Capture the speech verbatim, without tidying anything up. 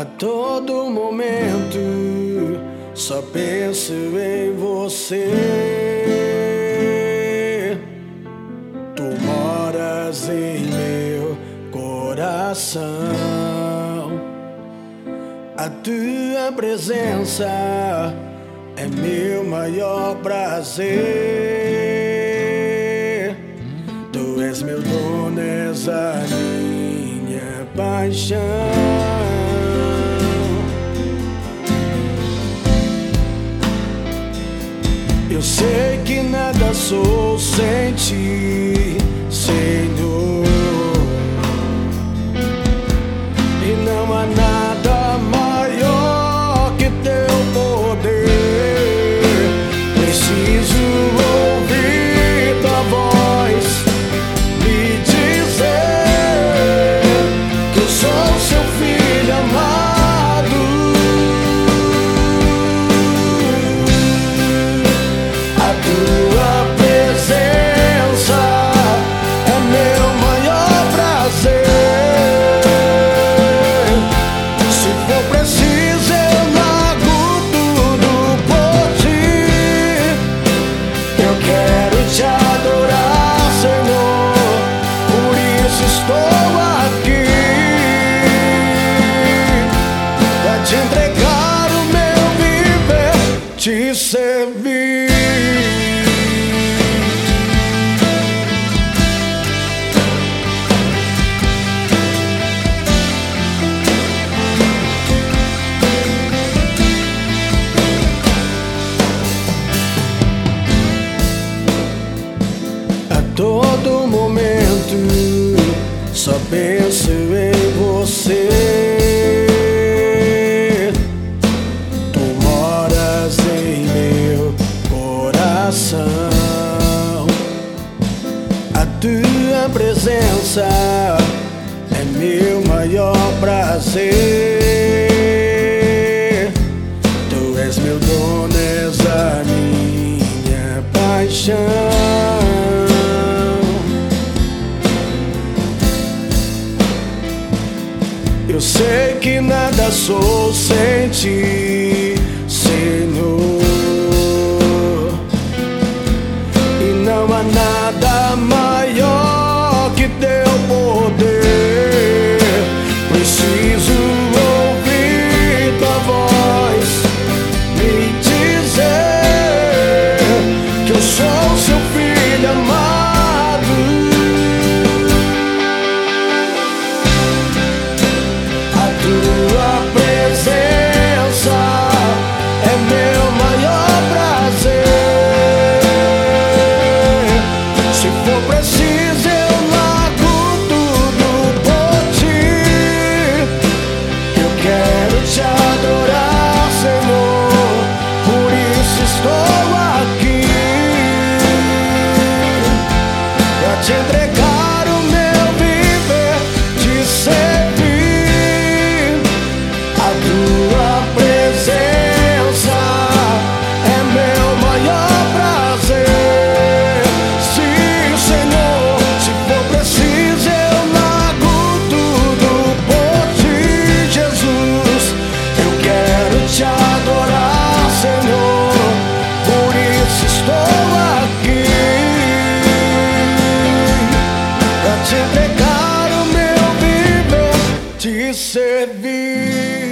A todo momento só penso em você. Tu moras em meu coração. A tua presença é meu maior prazer. Tu és meu dono, és a minha paixão. Eu sei que nada sou sem ti, Senhor, e não há nada maior que teu poder. Preciso ouvir tua voz me dizer que eu sou seu filho amado. Te servir. A todo momento só penso em você. A tua presença é meu maior prazer. Tu és meu dono, és a minha paixão. Eu sei que nada sou sem ti, Senhor, não há nada maior que teu poder. Preciso ouvir tua voz me dizer que eu sou seu filho amado. A tua presença é meu maior prazer. Se for preciso eu largo tudo por ti. Eu quero te adorar, Senhor, por isso estou aqui, pra te entregar o meu viver, te servir. A tua presença é meu maior prazer. Te entregar o meu viver, te servir.